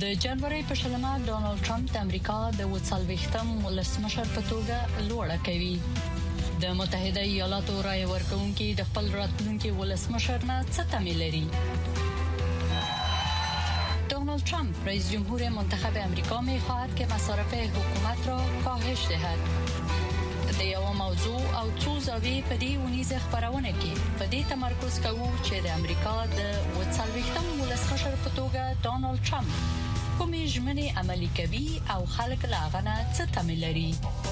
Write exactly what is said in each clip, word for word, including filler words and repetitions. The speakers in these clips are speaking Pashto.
د جنوري په شلمه ډونالد ټرمپ د امریکا د وڅلويختم ولسمشر په توګه لوړه کوي. د متحده ایالاتو رای ورکوونکي د خپل راتلونکي ولسمشر نه څه تمه لري؟ دونالد ترامپ رئیس جمهور منتخب امریکا می‌خواهد که مصارف حکومت را کاهش دهد. د یو موضوع او څو زاویې په دې ونیزه خبرونه کې په دې تمرکز کوو چې د امریکا د وڅلويختم ولسمشر په توګه دونالد ترامپ کومې ژمنې عملي کوي او خلک لا غنه څه تمه لري.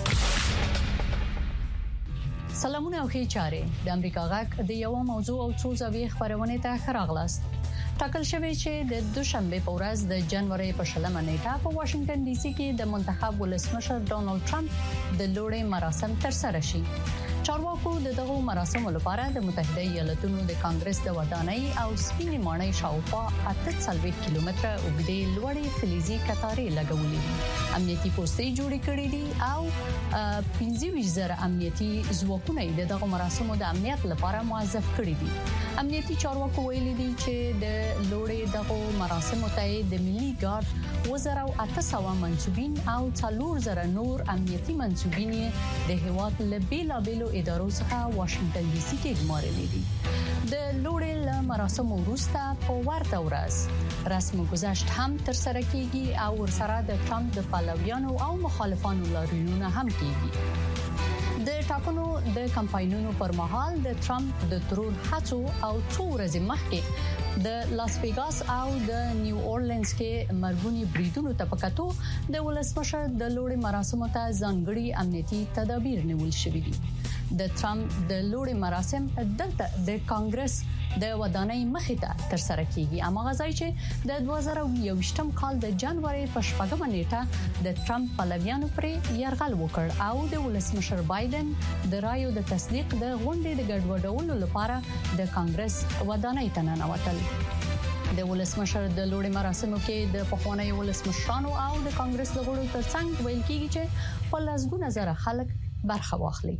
سلامونه او ښه چاره د امریکا غاک د یو موضوع او څو زاویې خبرونه ته خراغلاست. ټاکل شوی چې د دوشنبه په ورځ د جنوري په شلمه نیټه په واشنگټن ډي سي کې د منتخب ولسمشر ډونالد ترامپ د لوړې مراسم ترسره شي. چارواکو د دغه مراسمو لپاره د متحده ایالاتونو د کانګرس د ودانۍ او سپینې ماڼۍ شاوخوا اته څلوېښت کیلومتره اوږدې لوړې فلزي کتارې لګولې دي. امنیتي پوسټې جوړې کړې دي او پنځه ویشت زره امنیتي ځواکونه د دغه مراسمو د امنیت لپاره موظف کړي دي. امنیتي چارواکو ویلي دي چې د لوړې دغه مراسمو ته د ملي ګارد وزارت او اته سوه منسوبین او څلور زره نور امنیتي منسوبین د هیواد له بیلابېلو ادارو څخه واشنگټن ډي سي کې ګمارلي دي. د لوړې مراسمو وروسته په ورته ورځ رسم گذشت هم ترسره کیږي او ورسره د ټرمپ د پلویانو او مخالفانو لاریونونه هم کیږي. د ټاکنو د کمپاینونو پر مهال د ټرمپ د ترور هڅو او څو ورځې مخکې د لاس ویګاس او د نیو اورلینز کې مرګونی بریدونو ته پکاتو د ولسمشر د لوړې مراسمو ته ځانګړي امنیتي تدابیر نیول شوې دي. د ټرمپ د لوړې مراسم دلته د کانګرس د ودانۍ مخې ته ترسره کیږي. امغه ځای چې د دوه زره یوویشتم کال د جنوري په شپږمه نیټه د ټرمپ پلویانو پر یرغل وکړ او د ولسمشر بایدن د رایو د تصدیق د غونډې د ګډوډولو لپاره د کانګرس ودانۍ ته ننوتل. د ولسمشر د لوړې مراسمو کې د پخوانی ولسمشرانو او د کانګرس لغړو ترڅنګ ویل کیږي چې په لسګونه زره خلک برخه واخلي.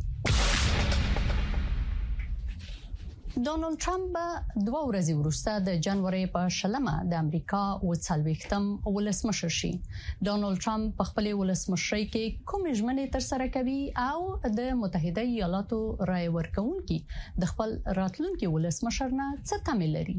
دونالد ترامپ دوه ورځې وروسته د جنوري په شلمه د امریکا وڅلويختم ولسمشر شي. دونالد ترامپ په خپل ولسمشرۍ کې کوم ژمنې ترسره کوي او د متحده ایالاتو رای ورکوونکي د خپل راتلونکي ولسمشر نه څه تمه لري؟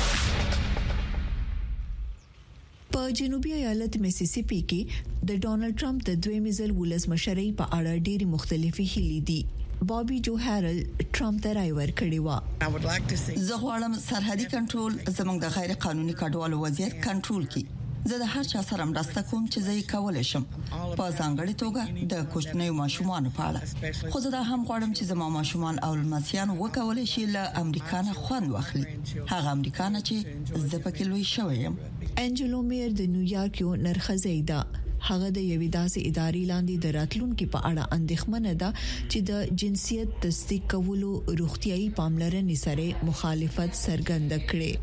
په جنوبي ایالت میسیسیپي کې د ډونالد ترامپ د دویم ځل ولسمشرۍ په اړه ډېری مختلفي هیلې دي. بابي جو هارل ټرمپ ته رای ورکړی و. زه غواړم سرحدي کنټرول زموږ د غیر قانوني کډوالو وضعیت کنټرول کړي. زه د هر چا سره مرسته کوم چې زه یې کولای شم په ځانګړي توګه د کوچنیو ماشومانو په اړه. خو زه دا هم غواړم چې زموږ ماشومان او لمسیان وکولای شي له امریکا نه خوند واخلي. هغه امریکا نه چې زه پکې لوی شوی یم. انجلو میر د نیویارک یو نرخزی ده. هغه د یوې داسې ادارې لاندې د راتلونکو په اړه اندېښمنه ده چې د جنسیت تصدیق کولو روغتيایي پاملرنې سره مخالفت څرګنده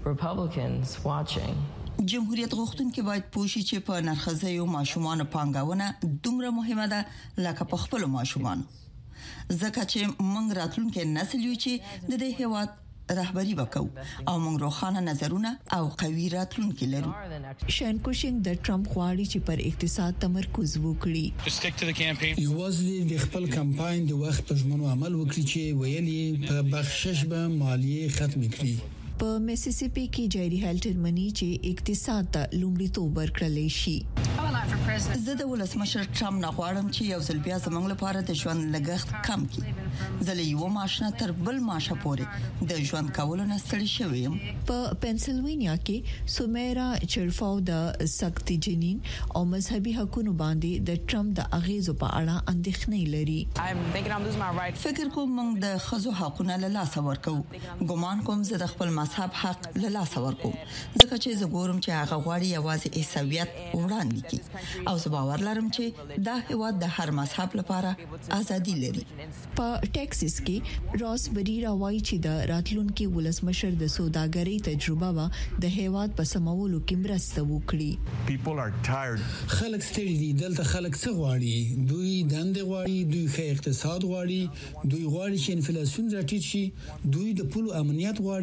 کړي. جمهوریت غوښتونکي باید پوښي چې په نرخزیو ماشومان پانګاونه دومره مهمه ده لکه په خپل ماشومان. ځکه چې موږ راتلونکي نسل یو چې د دې هیواد رهبری وکاو او موږ روښانه نظرونه او قوي راتلونکي لرو. شان کوشنګ د ټرمپ غواړي چې پر اقتصاد تمرکز وکړي. یوازې د خپل کمپاین د وخت په ژمنو عمل وکړي چې ویلي په بخشش به مالیه ختم کړي. په میسیسیپي کې جيري هالټن مني چې اقتصاد ته لومړیتوب ورکړل شي. زه د ولسمشر ټرمپ نه غواړم چې یو ځل بیا زموږ لپاره د ژوند لګښت کم کړي. زه له یو معاش نه تر بل معاشه پورې د ژوند کولو نه ستړي شوی یم. په پنسلوانیا کې سومیرا چرفاو د سخت جنین او مذهبي حقوقو باندې د ټرمپ د اغیزو په اړه اندېښنې لري. فکر کوم موږ د خزو حقوقونه له لاسه ورکو. ګومان کوم زه د خپل مذهب حق له لاسه ورکوم. ځکه چې زه ګورم چې هغه غواړي یوازې عیسویت وړاندې کړي او زه باور لرم چې دا هیواد د هر مذهب لپاره ازادي لري. په ټکساس کې راس بریرا وایي چې د راتلونکي ولسمشر د سوداګرۍ تجربه وا د هیواد په سمولو کې مرسته وکړي. خلک ستړي دي. دلته خلک څه غواړي؟ دوی دند غواړي، دوی ښه اقتصاد غواړي، دوی غواړي چې انفلیسیون راټیټ شي، دوی د پولو امنیت غواړي،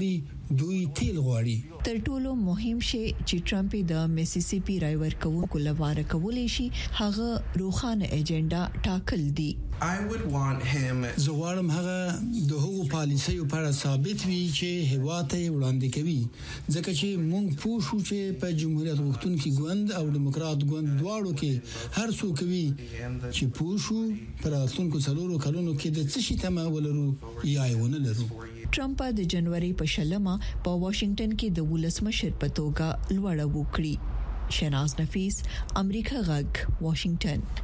دوی تیل غواړي. تر ټولو مهم شی چې ټرمپ د میسیسیپي رایور کوونکو لپاره کولای شي هغه روخانه اجنډا ټاکل دي. I would want him زغوارم هغه د هغو پالیسیو پر ثابت وي چې هواته وړاندې کوي ځکه چې موږ پوه شو چې په جمهوریت غوښتونکي ګوند او دیموکرات ګوند دواړو کې هر څوک کوي چې پوه شو پر راتلونکو څلورو کلونو کې د څه شي تمه ولرو یا یې ونه لرو. ټرمپ د جنوري په شلمه په واشنگټن کې د ولسمشر په توګه لوړه وکړي. شناز نفیس، امریکا غږ، واشنگټن.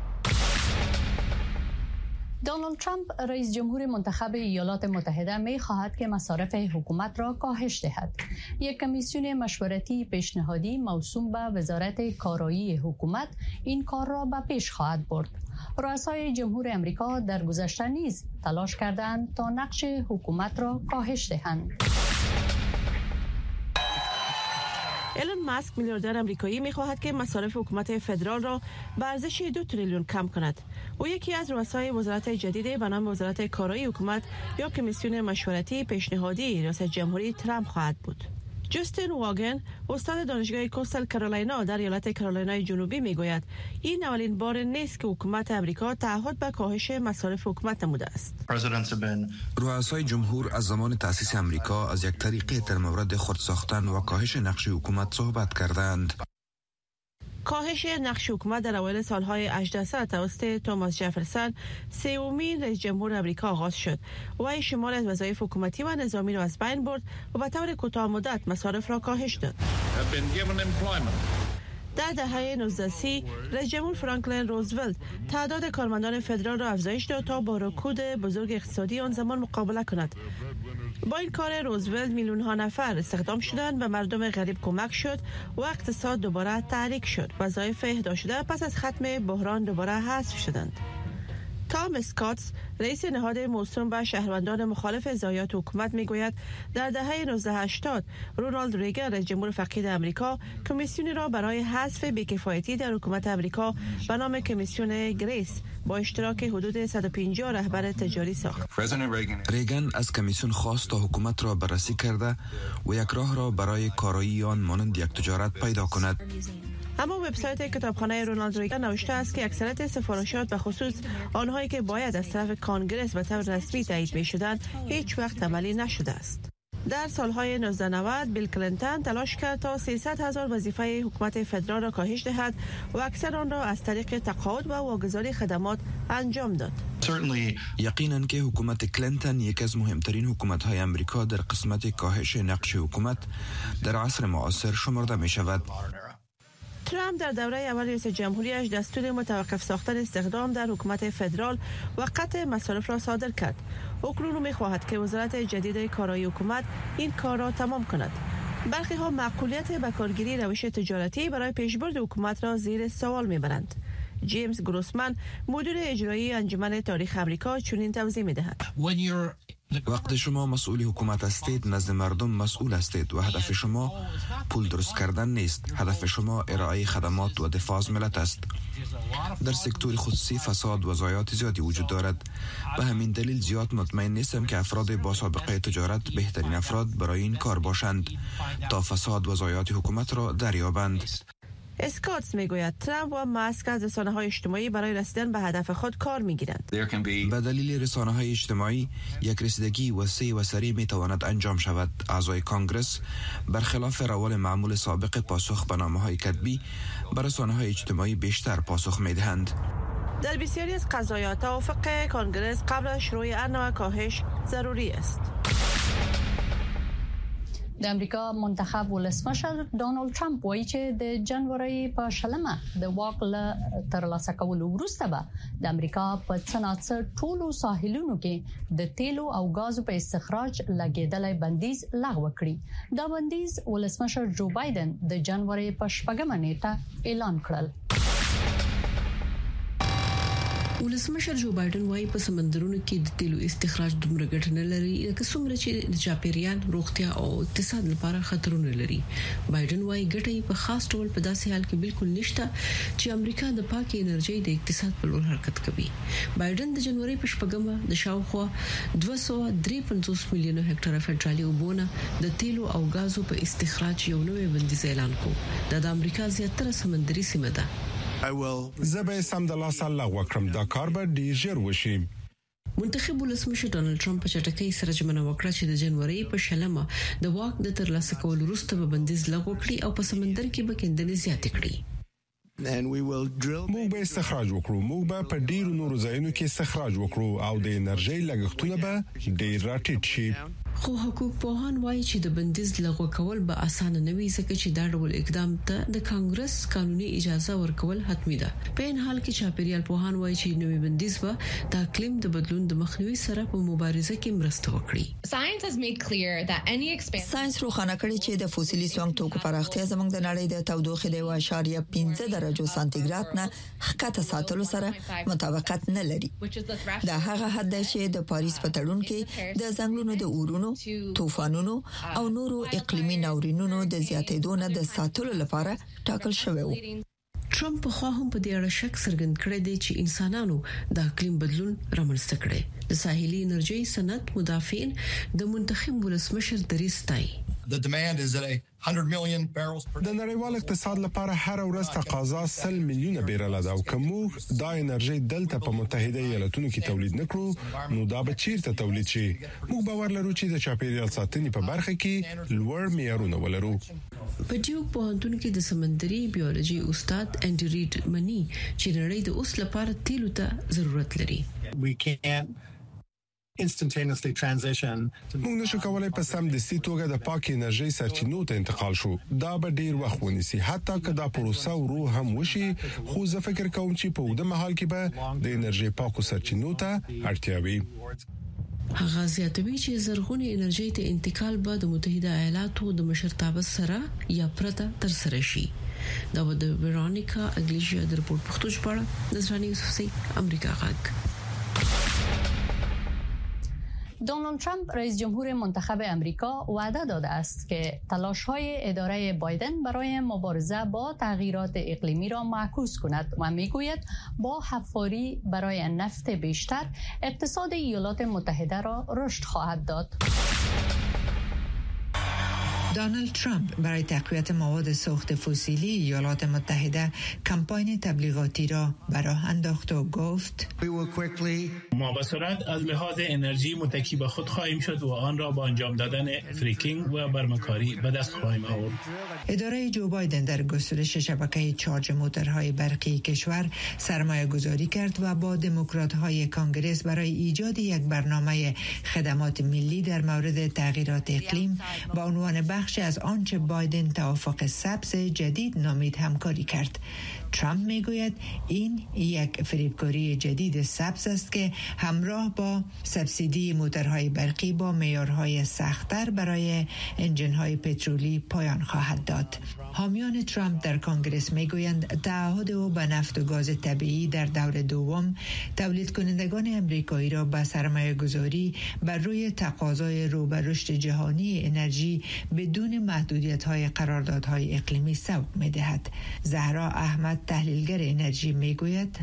دونالد ترامپ رئیس جمهور منتخب ایالات متحده می خواهد که مصارف حکومت را کاهش دهد. یک کمیسیون مشورتی پیشنهادی موسوم به وزارت کارایی حکومت این کار را به پیش خواهد برد. رؤسای جمهور امریکا در گذشته نیز تلاش کردند تا نقش حکومت را کاهش دهند. ایلون ماسک میلیاردر آمریکایی می‌خواهد که مصارف حکومت فدرال را به ارزش دو تریلیون کم کند. او یکی از رؤسای وزارت جدید به نام وزارت کارایی حکومت یا کمیسیون مشورتی پیشنهادی ریاست جمهوری ترامپ خواهد بود. جاستین واگن، استاد دانشگاه کوستال کارولاینا در ایالت کارولینای جنوبی میگوید این اولین بار نیست که حکومت آمریکا تعهد به کاهش مصارف حکومت نموده است. رؤسای جمهور از زمان تأسیس آمریکا از یک طریقه در مورد خود ساختن و کاهش نقش حکومت صحبت کردند. کاهش نقش حکومت در اوایل سالهای هجده صد توسط توماس جفرسون سومین رئیس جمهور آمریکا آغاز شد و شمار از وظایف حکومتی و نظامی را از بین برد و به طور کوتاه مدت مصارف را کاهش داد. در دهه نوزده سی رئیس جمهور فرانکلین روزولت تعداد کارمندان فدرال را افزایش داد تا با رکود بزرگ اقتصادی آن زمان مقابله کند. با این کار روزولت میلیون ها نفر استخدام شدند و مردم غریب کمک شد و اقتصاد دوباره تحریک شد. وظایف اهدا شده پس از ختم بحران دوباره حذف شدند. تام اسکاتس، رئیس نهاد موسوم به شهروندان مخالف ضایعات حکومت میگوید در دهه نوزده هشتاد رونالد ریگن رئیس جمهور فقید آمریکا کمیسیونی را برای حذف بی‌کفایتی در حکومت آمریکا به نام کمیسیون گریس با اشتراک حدود صد و پنجاه رهبر تجاری ساخت. ریگن از کمیسیون خواست تا حکومت را بررسی کرده و یک راه را برای کارایی آن مانند یک تجارت پیدا کند. اما وبسایت کتابخانه رونالد ریگن نوشته است که اکثریت سفارشات به خصوص آنهایی که باید از طرف کانگرس به طور رسمی تایید می‌شدند هیچ وقت عملی نشده است. در سالهای نوزده نود بیل کلینتون تلاش کرد تا سیصد هزار وظیفه حکومت فدرال را کاهش دهد و اکثر آن را از طریق تقاعد و واگذاری خدمات انجام داد. یقیناً که حکومت کلینتون یک از مهمترین حکومت‌های آمریکا در قسمت کاهش نقش حکومت در عصر معاصر شمرده می‌شود. ترامپ در دوره اول رئیس جمهوریش دستور متوقف ساختن استخدام در حکومت فدرال و قطع مصارف را صادر کرد. اکنون می‌خواهد که وزارت جدید کارایی حکومت این کار را تمام کند. برخی ها معقولیت بکارگیری روش تجارتی برای پیشبرد حکومت را زیر سوال می‌برند. جیمز گروسمن، مدیر اجرایی انجمن تاریخ آمریکا، چنین توضیح می‌دهد: وقت شما مسئول حکومت هستید نزد مردم مسئول هستید و هدف شما پول درست کردن نیست. هدف شما ارائه خدمات و دفاع از ملت است. در سکتور خصوصی فساد و ضایعات زیادی وجود دارد. به همین دلیل زیاد مطمئن نیستم که افراد با سابقه تجارت بهترین افراد برای این کار باشند تا فساد و ضایعات حکومت را دریابند. اسکاتس میگوید ترامپ و ماسک از رسانه‌های اجتماعی برای رسیدن به هدف خود کار میگیرند. به دلیل رسانه‌های اجتماعی یک رسیدگی وسیع و سریع میتواند انجام شود. اعضای کانگرس برخلاف روال معمول سابق پاسخ به نامه‌های کتبی به رسانه‌های اجتماعی بیشتر پاسخ میدهند. در بسیاری از قضایا توافق کانگرس قبل از شروع هر نوع کاهش ضروری است. د امریکا منتخب ولسمشر دونالد ترامپ وایي چې د جنوري په شلمه د واک له ترلاسه کولو وروسته به د امریکا په صنعت ټولو ساحلونو کې د تیلو او غازو په استخراج لګیدلای بندیز لغوه کړي. دا بندیز ولسمشر جو بایدن د جنوري په شپږمه نیټه اعلان کړل. ولسمشر جو بایدن وايي په سمندرونو کې د تیلو استخراج دومره ګټه نه لري لکه څومره چې د چاپیریال روغتیا او اقتصاد لپاره خطرونه لري. بایدن وايي ګټه په خاص ډول په داسې حال کې بالکل نشته چې امریکا د پاکي انرژي د اقتصاد په لور حرکت کوي. بایدن د جنوري په شپږمه د شاوخوا دوه سوه درې پنځوس میلیونه هکټاره فدرالي وبونه د تیلو او غازو په استخراج یو نوې بندیز اعلان کړ. د امریکا زیاتره سمندري سیمه ده. زبې سم د لاس الله وکړم دا کار به ډیر ژر وشي. منتخب ولسمشر ډانلډ ټرمپ په چټکۍ سره ژمنه وکړه چې د جنوري په شلمه د واک د ترلاسه کولو وروسته به بندیز لغوه کړي او په سمندر کې به کیندنې زیاتې کړي. موږ به استخراج وکړو، موږ به په ډیرو نورو ځایونو کې استخراج وکړو او د انرژي لګښتونه به ډیر راټیټ شي. خو حقوق پوهان وایي چې د بندیز لغوه کول به اسانه نه وي ځکه چې دا ډول اقدام ته د کانګرس قانوني اجازه ورکول حتمي ده. په ان حال کې چاپیریال پوهان وایي چې نوې بندیز به د اقلیم د بدلون د مخنیوي سره په مبارزه کې مرسته وکړي. ساينس روښانه کړی چې د فوسیلي سونګ توکو پراختیا زموږ د نړۍ د تودوخې د یو اعشاریه پنځه درجو سانتیګراد نه ښکته ساتلو سره مطابقت نه لري. دا هغه حد دی چې د پاریس په تړون کې د ځنګلونو د اورونو، طوفانونو او نورو اقلیمي ناورینونو د زیاتېدو نه د ساتلو لپاره ټاکل شوی و. ټرمپ په خوا هم په دې اړه شک څرګند کړی دی چې انسانانو د اقلیم بدلون رامنځته کړي. د ساحلي انرژي صنعت مدافعین د منتخب ولسمشر دریځ ستایي. The demand is at one hundred million barrels per day. د نړیوال اقتصاد لپاره هر ورځ تقاضا سل میلیونه بیرل ده او کوم دا انرژي دلته په متحده ایالاتونو کې تولید نکړو نو دا به چیرته تولید شي. موږ باور لرو چې د چاپیریال ساتنې په برخه کې لوړ معیارونه ولرو. په ډیوک پوهنتون کې د سمندري بیولوژي استاد انډي ریډ مني چې نړۍ د اوس لپاره تیلو ته ضرورت لري. We can't instantaneously transition. موږ نشو کولای په سم د سی توګه د پاک انرژي سرچینو ته انتقال شو. دا به ډیر وخت ونیسي حتی که دا پروسه ورو هم وشي، خو زه فکر کوم چې په اوږده مهال کې به د انرژي پاکو سرچینو ته اړتیا وي. هغه زیاتوي چې زرغونی انرژي ته انتقال به د متحده ایالاتو د مشرتابه سره یا پرته تر سره شي. دا د ویرونیکا اګلیشیا د رپورت پښتو ژباړه نظراني یوسفزي امریکا غاک. دونالد ترامپ رئیس جمهور منتخب امریکا وعده داده است که تلاش‌های اداره بایدن برای مبارزه با تغییرات اقلیمی را معکوس کند و میگوید با حفاری برای نفت بیشتر اقتصاد ایالات متحده را رشد خواهد داد. دونالد ترامپ برای تقویت مواد سوخت فسیلی ایالات متحده کمپاین تبلیغاتی را به راه انداخت و گفت ما به سرعت از لحاظ انرژی متکی به خود خواهیم شد و آن را با انجام دادن فریکینگ و برمکاری به دست خواهیم آورد. اداره جو بایدن در گسترش شبکه چارج موتورهای برقی کشور سرمایه گذاری کرد و با دموکرات‌های کانگرس برای ایجاد یک برنامه خدمات ملی در مورد تغییرات اقلیم با عنوان بخش از آنچه بایدن توافق سبز جدید نامید همکاری کرد. ترامپ میگوید این یک فریبکاری جدید سبز است که همراه با سبسیدی موتورهای برقی با معیارهای سخت‌تر برای انجن‌های پترولی پایان خواهد داد. حامیان ترامپ در کنگره میگویند تعهد او به نفت و گاز طبیعی در دور دوم تولید کنندگان امریکایی را به سرمایه گذاری بر روی تقاضای رو به رشد جهانی انرژی بدون محدودیت‌های قراردادهای اقلیمی سوق می‌دهد. زهرا احمد تحلیلگر انرژی میگوید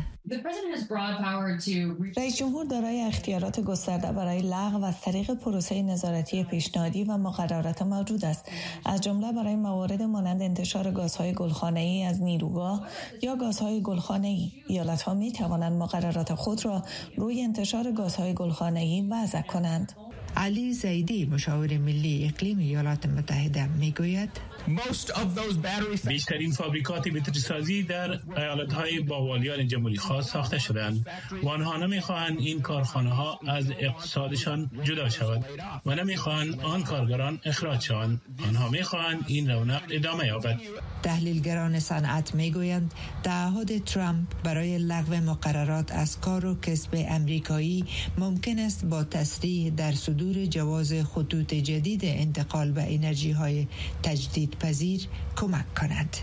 رئیس جمهور دارای اختیارات گسترده برای لغو از طریق پروسه نظارتی پیشنهادی و مقررات موجود است، از جمله برای موارد مانند انتشار گازهای گلخانه‌ای از نیروگاه یا گازهای گلخانه‌ای. ایالت‌ها می‌توانند مقررات خود را روی انتشار گازهای گلخانه‌ای وضع کنند. علی زیدی مشاور ملی اقلیم ایالات متحده میگوید بیشترین فابریکات بطری سازی در ایالت‌های با والیان جمهوری خواه ساخته شدند و آنها نمی‌خواهند این کارخانه‌ها از اقتصادشان جدا شود و نمی‌خواهند آن کارگران اخراج شوند. آنها می‌خواهند این رونق ادامه یابد. تحلیلگران صنعت میگویند تعهد ترامپ برای لغو مقررات از کار و کسب امریکایی ممکن است با تسریع در صدور جواز خطوط جدید انتقال به انرژی‌های تجدیدپذیر کمک کند.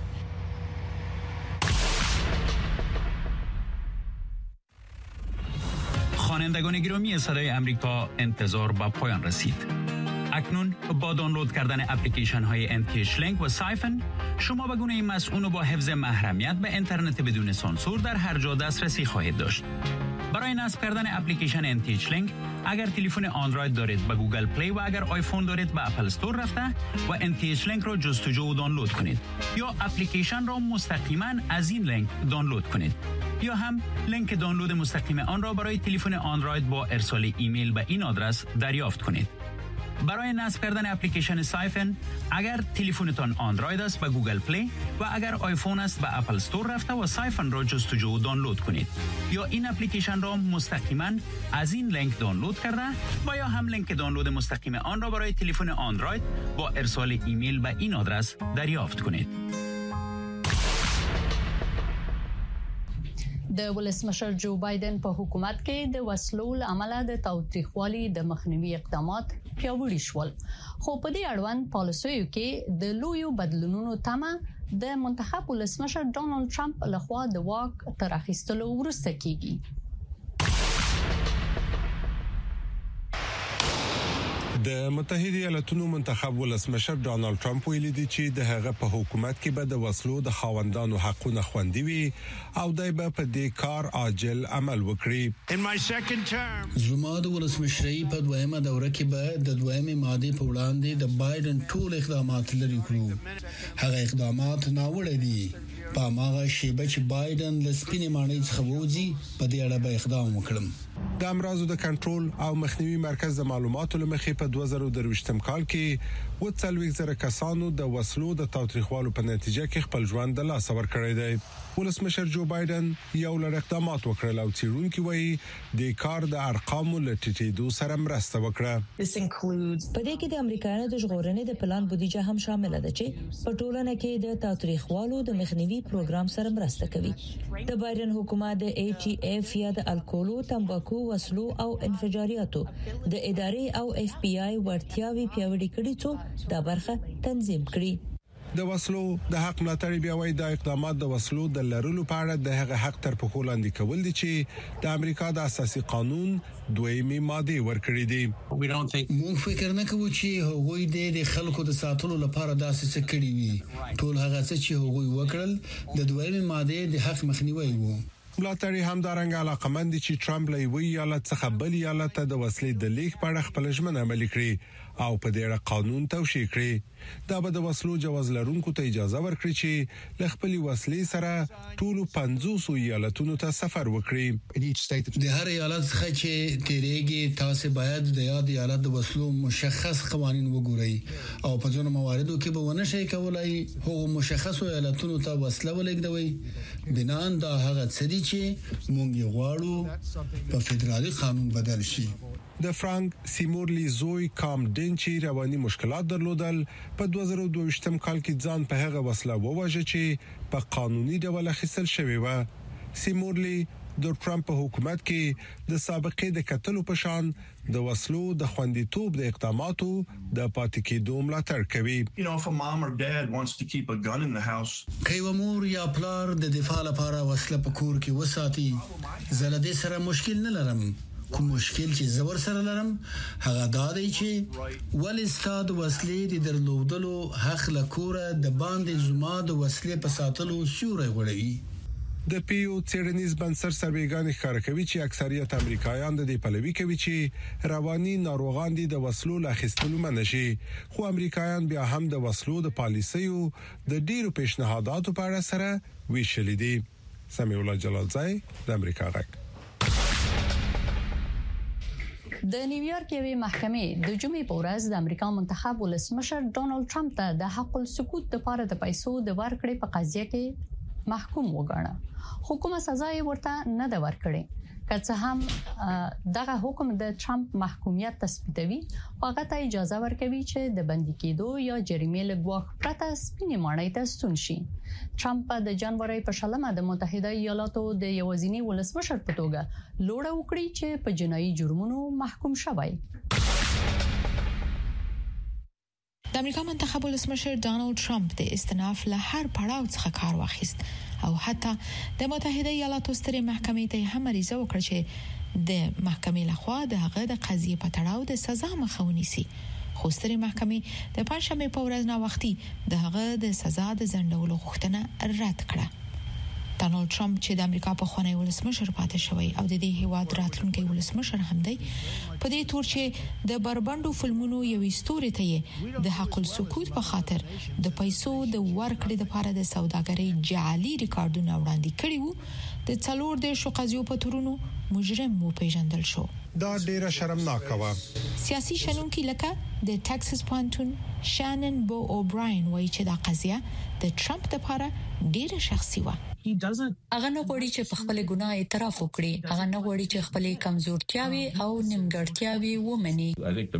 شنوندگان گرامی صدای آمریکا، انتظار به پایان رسید. اکنون با دانلود کردن اپلیکیشن های ان تی اچ لینک و سایفن شما به گونه مسئول با حفظ محرمیت به اینترنت بدون سانسور در هر جا دسترسی خواهید داشت. برای نصب کردن اپلیکیشن ان تی اچ لینک اگر تلفن اندروید دارید به گوگل پلی و اگر آیفون دارید به اپل استور رفته و ان تی اچ لینک را جستجو و دانلود کنید یا اپلیکیشن را مستقیما از این لینک دانلود کنید یا هم لینک دانلود مستقیم آن را برای تلفن اندروید با ارسال ایمیل به این آدرس دریافت کنید. برای نصب کردن اپلیکیشن سایفن اگر تلفنتان اندروید است به گوگل پلی و اگر آیفون است به اپل استور رفته و سایفن را جستجو و دانلود کنید یا این اپلیکیشن را مستقیما از این لینک دانلود کرده و یا هم لینک دانلود مستقیم آن را برای تلفن اندروید با ارسال ایمیل به این آدرس دریافت کنید. د ولسمشر جو بایدن په حکومت کې د وسلو عمله د تاوتریخوالي د مخنیوي اقدامات پیاوړي شول خو په دې اړوند پالیسیو کې د لویو بدلونونو تمه د منتخب ولسمشر ډونالد ټرمپ لخوا د واک تر اخیستلو وروسته کیږي. د متحده ایالاتونو منتخب ولسمشر ډونالد ټرمپ ویلي دی چې د هغه په حکومت کې به د وسلو د خاوندانو حقونه خوندي وي او دای به په دې کار عاجل عمل وکړي. زما د ولسمشرۍ په دویمه دوره کې به د دویمه ماده په وړاندې د بایدن ټول اقدامات لري کړو. هغه اقدامات ناوړه دي. په ماغه شیبه چې بایدن لسپینې مانۍ څخه وځي په دې اړه به اقدام وکړم. د امراضو د کنټرول او مخنیوي مرکز د معلوماتو لمخې په دوه زره درویشتم کال کې و څلوېښت زره کسانو د وسلو د تاوتریخوالو په نتیجه کې خپل ژوند د لاسه ورکړی دی. ولسمشر جو بایدن یو لړ اقدامات وکړل او څېړونکي وایي د کار د ارقامو له ټیټېدو سره مرسته وکړه. په دې کې د امریکایانو د ژغورنې د پلان بودیجه هم شامل ده چې په ټولنه کې د تاوتریخوالو د مخنیوي پروګرام سره مرسته کوي. د بایدن حکومت د ای ټي اف یا د الکولو، تمباکو، وسلو او انفجاریاتو د ادارې او اف بی آی ورتیاوي پیاوړي کړي څو دا برخه تنظیم کړي. د وسلو د حق ملاتړ بیا وایي د اقدامات د وسلو د لرلو په اړه د هغه حق تر پښو لاندې کول دي چې د امریکا د اساسي قانون دویمه ماده ورکړې دي. موږ فکر نه کوو چې هغوی د خلکو د ساتلو لپاره داسې څه کړی وي. ټول هغه څه چې هغوی وکړل د دویمه ماده د حق مخنیوي وو. ملاتړي همدارنګه علاقمند چې ټرمپ لوي ایالت څخه بل ایالت ته د وسلې د لیک په اړه خپل ژمنه عملي کړي او په دې اړه قانون توشیح کړي. دا به د وسلو جواز لرونکو ته اجازه ورکړي چې ل خپل وسلې سره ټول پنځوس ایالتونو ته سفر وکړي. د هر ایالت څخه چې تیریږي تاسو باید د یاد ایالت د وسلو مشخص قوانين وګورئ او په ځینو مواردو کې به ونه شي کولای هغه مشخص ایالتونو ته وسله ولګوي. بنان دا هغه څه دي چې مونږ غواړو په فدرالي قانون بدل شي. د فرانک سیمورلی زوی کام ډنچي رواني مشکلات درلودل په دوه زره دوه ویشتم کال کې ځان په هغه وسله وواژه چې په قانوني ډول اخیستل شوی و. سیمورلی د ټرمپ په حکومت کې د سابقې د قتلو په شان د وسلو د خوندیتوب د اقداماتو د پاتې کېدو ملاتړ کوي. که یو مور یا پلار د دفاع لپاره وسله په کور کې وساتي زلدې سره مشکل نه لرم. کوم مشکل چې زور سره لرم هغه دا دی چې ول استاد وسلې د درلودلو حق لکوره د باندې زما د وسلې په ساتلو سیوري غوړوي. د پیو چیرنیز بنسر سرویګان ښکار کوي چې اکثریت امریکایان د دې پلوي کوي چې رواني ناروغان دي د وسلو لاخستلو منشي. خو امریکایان بیا هم د وسلو د پالیسیو د ډیرو پیشنهاداتو په اړه سره ویشل دي. سمیع الله جلالزای د امریکا غږ. د نیویارک یوې محکمې د جمعې په ورځ د امریکا منتخب ولسمشر ډونالد ټرمپ ته د حق السکوت لپاره د پیسو د ورکړې په قضیه کې محکوم وګاڼه. حکومت سزا یې ورته نه ده ورکړې. که څه هم دغه حکم د ټرمپ محکومیت تثبیتوي هغه ته اجازه ورکوي چې د بندي کېدو یا جریمې له ګواښ پرته سپینې ماڼۍ ته ستون شي. ټرمپ د جنوري په شلمه د متحده ایالاتو د یوازینی ولسمشر په توګه لوړه وکړي چې په جنایي جرمونو محکوم شوی. د امریکا منتخب ولسمشر ډونالد ټرمپ د استناف له هر پړاو څخه کار واخیست او حتی د متحده ایالاتو سترې محکمې ته هم عریضه وکړه چې د محکمې لخوا د هغه د قضیې په تړاو د سزا مخه ونیسي. خو سترې محکمې د پنځشنبه په ورځ نا وختي د هغه د سزا د ځنډولو غوښتنه رد کړه. ډونالد ټرمپ چې د امریکا په خوانی ولسمشر پاتې شوی او د دې هیواد راتلونکي ولسمشر هم دی، په دې تور چې د بربندو فلمونو یو ستوري ته د حق السکوت په خاطر د پیسو د ورکړې لپاره د سوداګرۍ جعلي ریکارډونه وړاندې کړي وو، د څلور د شقازیو په تورونو مجرم مو پیژندل شو. دا ډیره شرمناکه و. سیاسي شنونکي لکه د ټکساس پوهنتون شانن بو اوبراین وایي چې دا قضیه د ټرمپ لپاره ډیره شخصي و. هغه نه غواړي چې په خپل ګناه اعتراف وکړي، هغه نه غواړي چې خپل کمزورتیاوي او نیمګړتیاوي ومني.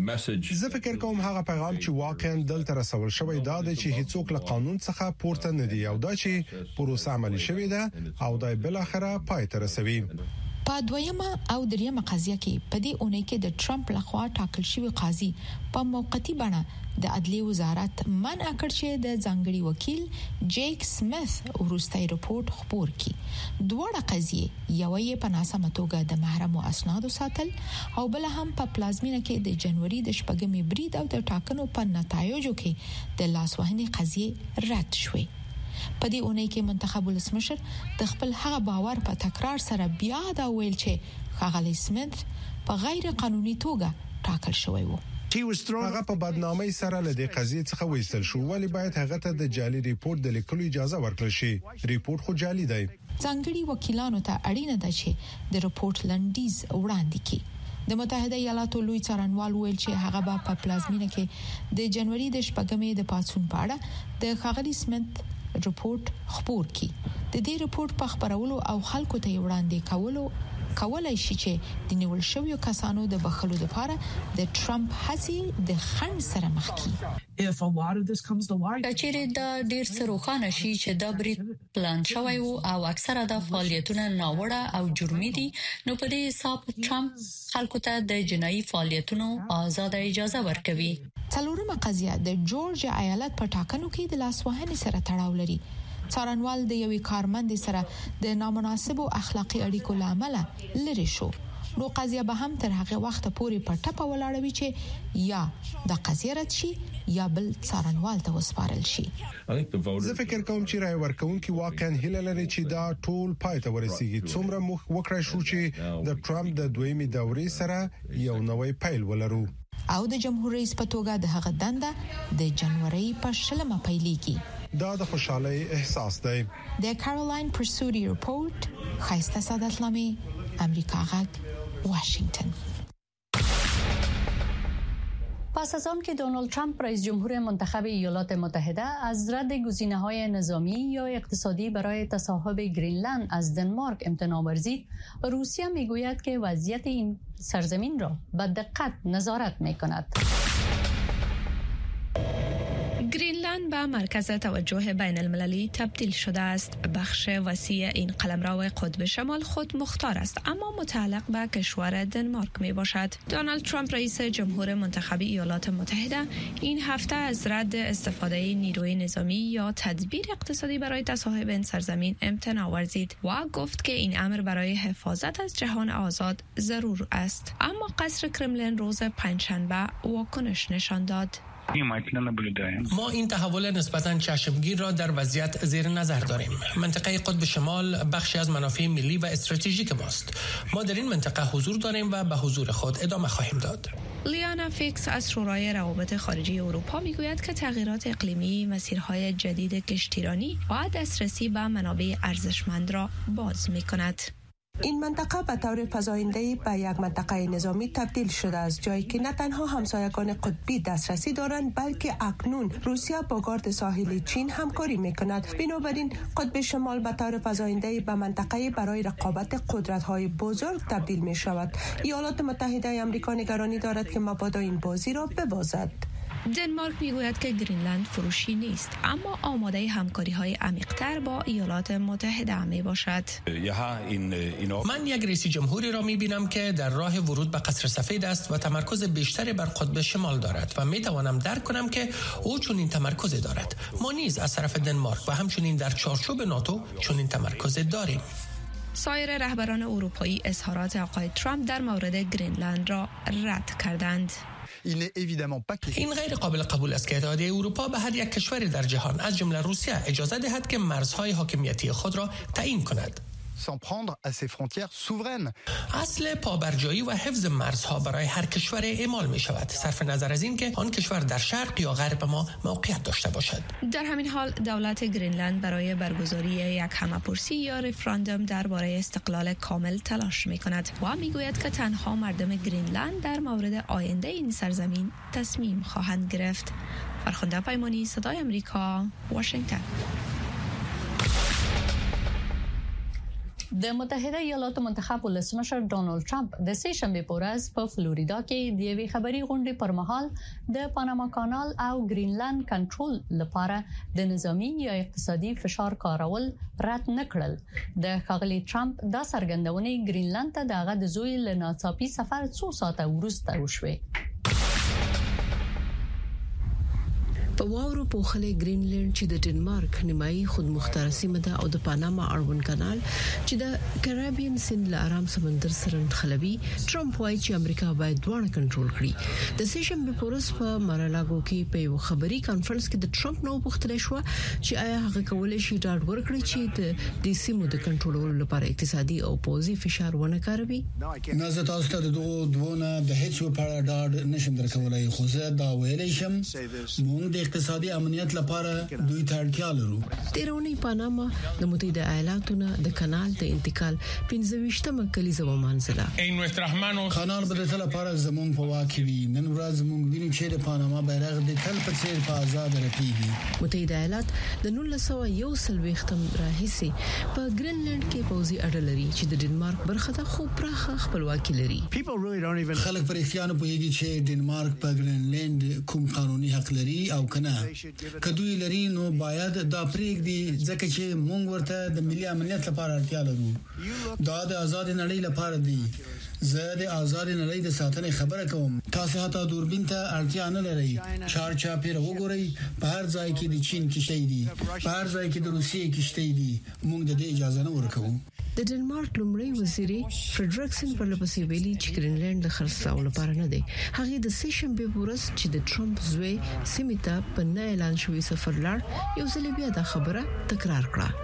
زه فکر کوم هغه پیغام چې واقعا دلته رسول شوی دا دی چې هیڅوک له قانون څخه پورته نه دی او دا چې پروسه عملي شوې ده او دا بل اخره پای ته رسوي. په دویمه او دریمه قضیه کې په دې اونۍ کې د ټرمپ لخوا ټاکل شوی قاضي په موقتی بڼه د عدلیه وزارت منع کړ چې د ځانګړي وکیل جیک سمیث وروستي رپورت خپور کړي. دوه قضیې، یو یې په ناسمه توګه د محرمو اسنادو ساتل او بل هم په پلازمینه کې د جنوري د شپږمې برید او د ټاکنو په نتایجو کې د لاسوهنې قضیې رد شوې. په دې اونۍ کې منتخب ولسمشر د خپل هغه باور په تکرار سره بیا دا ویل چې ښاغلی سمیث په غیر قانوني توګه ټاکل شوی و. هغه په بدنامۍ سره له دې قضیې څخه وایستل شو، ولی باید هغه ته د جعلي ریپورت د لیکلو اجازه ورکړل شي. ریپورت خو جعلي دی. ځانګړي وکیلانو ته اړینه ده چې د ریپورت لنډیز وړاندې کړي. د متحده ایالاتو لوی څارنوال ویل چې هغه به په پلازمینه کې د جنوري د شپږمې د پاتون په اړه د ښاغلی سمیث رپورت خپور کی. د دې رپورت په خبرولو او خلکو ته وړاندې کولو کولای شي چې د نیول شویو کسانو د بخښلو لپاره د ټرمپ هڅې د خنډ سره مخ کړي. کچېره دا ډیر څه روښانه شي چې دا برید پلان شوی وو او اکثره د فعالیتونو ناوړه او جرمي دي، نو په دې حساب ټرمپ خلکو ته د جنایي فعالیتونو آزاد اجازه ورکوي. څلورمه قضیه د جورجیا ایالت په ټاکنو کې د لاسوهنې سره تړاو لري. څارنوال د یوې کارمند سره د نامناسبو اخلاقی اړیکو لامل لري شو. نو قضیه به هم تر هغه وخت پورې په ټپه ولاړوي چې یا د قضیه رد شي یا بل څارنوال ته وسپارل شي. زه فکر کوم چې راي ورکوونکي واقعا هیله لري چې دا ټول پای ته ورسیږي. څومره مخ وکړای شو چې د ټرمپ د دویمې دورې سره یو نوې پیل ولرو. او د جمهور رئیس په توګه د هغه دنده د جنوري په شلمه پیلېږي. دا د خوشحالۍ احساس دی. د کارولاین پرسوري رپورت، خایسته سعادت لامي، امریکا غږ، واشنگتن. پس از آن که دونالد ترامپ رئیس جمهور منتخب ایالات متحده از رد گزینه‌های نظامی یا اقتصادی برای تصاحب گرینلند از دنمارک امتناع ورزید، روسیه میگوید که وضعیت این سرزمین را به دقت نظارت می‌کند. گرینلند به مرکز توجه بین المللی تبدیل شده است. بخش وسیع این قلمرو قطب شمال خود مختار است، اما متعلق به کشور دنمارک می باشد. دونالد ترامپ رئیس جمهور منتخب ایالات متحده این هفته از رد استفاده نیروی نظامی یا تدبیر اقتصادی برای تصاحب این سرزمین امتناع ورزید و گفت که این امر برای حفاظت از جهان آزاد ضرور است. اما قصر کرملین روز پنجشنبه واکنش نشان داد. ما این تحول نسبتاً چشمگیر را در وضعیت زیر نظر داریم. منطقه قطب شمال بخشی از منافع ملی و استراتژیک ماست. ما در این منطقه حضور داریم و به حضور خود ادامه خواهیم داد. لیانا فیکس از شورای روابط خارجی اروپا میگوید که تغییرات اقلیمی مسیرهای جدید کشتیرانی و دسترسی به منابع ارزشمند را باز می‌کند. این منطقه به طور فزاینده‌ای به یک منطقه نظامی تبدیل شده است، جایی که نه تنها همسایگان قطبی دسترسی دارند بلکه اکنون روسیه با گارد ساحلی چین همکاری می‌کند. بنابراین قطب شمال به طور فزاینده‌ای به منطقه برای رقابت قدرت‌های بزرگ تبدیل می‌شود. ایالات متحده آمریکا نگرانی دارد که مبادا این بازی را ببازد. دنمارک میگوید که گرینلند فروشی نیست، اما آماده همکاری‌های عمیق‌تر با ایالات متحده می باشد. من یک رئیس جمهوری را می‌بینم که در راه ورود به قصر سفید است و تمرکز بیشتری بر قطب شمال دارد و می‌توانم درک کنم که او چنین تمرکزی دارد. ما نیز از طرف دنمارک و همچنین در چارچوب ناتو چنین تمرکز داریم. سایر رهبران اروپایی اظهارات آقای ترامپ در مورد گرینلند را رد کردند. این غیر قابل قبول است که اتحادیه اروپا به هر یک کشور در جهان از جمله روسیه اجازه دهد که مرزهای حاکمیتی خود را تعیین کند. s'en prendre à ses frontières souveraines. اصل پابرجایی و حفظ مرزها برای هر کشور اعمال می شود صرف نظر از این که آن کشور در شرق یا غرب ما موقعیت داشته باشد. در همین حال دولت گرینلند برای برگزاری یک همه‌پرسی یا رفراندوم درباره استقلال کامل تلاش می کند و می گوید که تنها مردم گرینلند در مورد آینده این سرزمین تصمیم خواهند گرفت. فرخنده پیمانی، صدای امریکا، واشنگتن. د متحده ایالاتو منتخب ولسمشر ډونالد ترامپ د سه شنبه په ورځ په فلوریدا کې د یوې خبري غونډې پر مهال د پاناما کانال او گرینلند کنټرول لپاره د نظامی یا اقتصادي فشار کارول رد نکړل. د ښاغلي ترامپ دا څرګندونه گرینلند ته دغه د زوی له ناڅاپي سفر څو ساعته وروسته وشوه. په واورو پوښلې گرینلند چې د ډنمارک نیمایي خودمختار سیمه ده او د پاناما اړوند کانال چې د کریبین سیند له آرام سمندر سره نښلوي، ټرمپ وایي چې امریکا باید دواړه کنټرول کړي. د سیشن په پورس په مارالاګو کې په یو خبري کانفرنس کې د ټرمپ نو پوښتنه شو چې آیا هغه کولای شي ډاډ ورکړي چې د دې سیمو د کنټرولولو لپاره اقتصادي او پوځي فشار ونه کاروي. نه زه تاسو ته د دوه دوونه د هیڅ په اړه ډاډ نشم درکولای، خو زه دا ویلای شم موږ د اقتصادي امنیت لپاره دوی ته اړتیا لرو. تیرونی پاناما د متحده ایالاتونو د کانال د انتقال پنځه کلیزه ومانځله. کانال به د لپاره زموږ په واکه وي. نن ورځ موږ وینو چې د پاناما بیرغ د تل په څیر په آزاد رپیږي. متحده ایالات د نولس سوه یو سلويختم راهیسي په گرینلند کې پوځي اډه لري چې د ډنمارک برخه ده، خو پراخه خپلواکي لري. خلک پر اختیار په یوه چې ډنمارک په گرینلند کوم قانوني حق لري او کنه. کدوې لري نو باید دا پریک دی ځکه چې مونږ ورته د ملي امنیت لپاره اړتیا لرو. دا د آزاد نړۍ لپاره دی. زه د آزاد نړۍ د ساتنې خبره کوم. تاسو هاته دوربین ته اړتیا نه لرئ. چار چاپیر وګورئ، په هر ځای کې د چین کشتۍ دي، په هر ځای کې د روسیې کشتۍ دي. مونږ د دې اجازه نه ورکوو. د ډنمارک لومړی وزیر فریډریکسن پر لپسې ویلي چې گرینلند د خرڅلاو لپاره نه دی. هغه د سه شنبه ورځ چې د ټرمپ زوی سیمه په نه اعلان شوی سفر لاړ، یو ځل بیا د خبره تکرار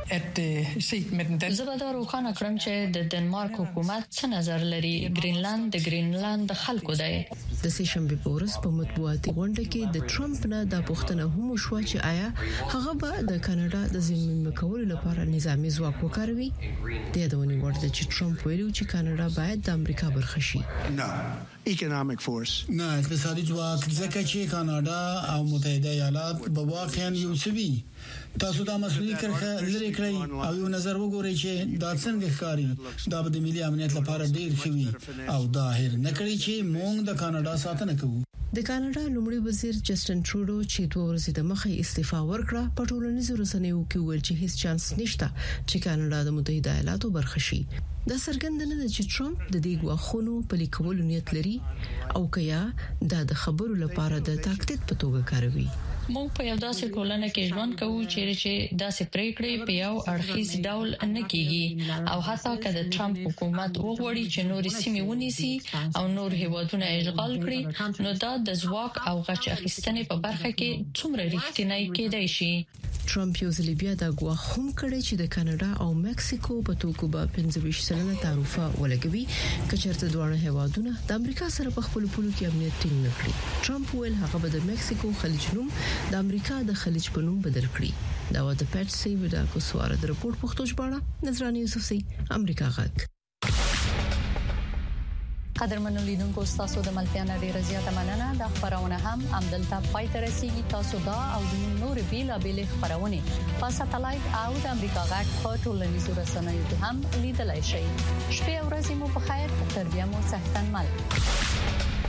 کړه. زه به دا روښانه کړم چې د ډنمارک حکومت څه نظر لري. گرینلند د گرینلند د خلکو دی. د سه شنبه ورځ په مطبوعاتي غونډه کې د ټرمپ نه د پښتنه هم شو چې آیا هغه به د کاناډا د ضمن کولو لپاره نظامی ځواک وکاروي. د یادونې وړ ده چې ټرمپ ویلي چې کاناډا باید د امریکا برخه شي. نه اکونومیک فورس، نه اقتصادي ځواک، ځکه چې کاناډا او متحده ایالات به واقعا یو څه وي. تاسو دا مسؤلیت کرخه لري کړی او یو نظر وګورئ چې دا څنګه ښکاري. دا د ملي امنیت لپاره ډیر ښه وي او دا هیر نه کړی چې موږ د کاناډا ساتنه کوو. د کاناډا لومړي وزیر جسټن ټروډو چې دوه ورځې د مخې استعفا ورکړه، په ټولنیزو رسنیو کې ویل چې هیڅ چانس نشته چې کاناډا د متحده ایالاتو برخه شي. دا څرګنده نه ده چې ټرمپ د دې غواخونو په لیکولو نیت لري او کیا دا د خبرو لپاره د تاکتیک په توګه کاروي. موږ په یو داسې ټولنه کې ژوند کوو چې داسې پریکړې په یو اړخیز ډول نه کیږي او حتی که د ټرمپ حکومت وغواړي چې نور سیمې ونیسي او نور هیوادونه اشغال کړي، نو دا د ځواک او غچ اخیستنې په برخه کې څومره ریښتینی کېدای شي. ټرمپ یو ځل بیا دا غواخ هم کړی چې د کاناډا او مکسیکو په توکو به پنځه ویشت سلنه تعرفه ولګوي که چېرته دواړه هیوادونه د امریکا سره په خپل پولو کې امنیت ټینګ نه کړي. ټرمپ ویل هغه به د مکسیکو خلیج نوم د امریکا د خلیج په نوم بدل کړي. دا و د پټسي وډا کو سوار د رپورت پښتو ژباړه نظرانه یوسفزي، امریکا غږ. قدرمنو لیدونکو، تاسو د ملتیا ډیره زیاته مننه. د خبرونه هم عمدلته پای ته رسیدي. تاسو دا او د نور بیلا بیل خبرونه په ساتلایت او د امریکا غږ په ټولنیزو رسنیو کې هم لیدلای شئ. شپه او ورځې مو په خیر. تر بیا مو صحتن مل.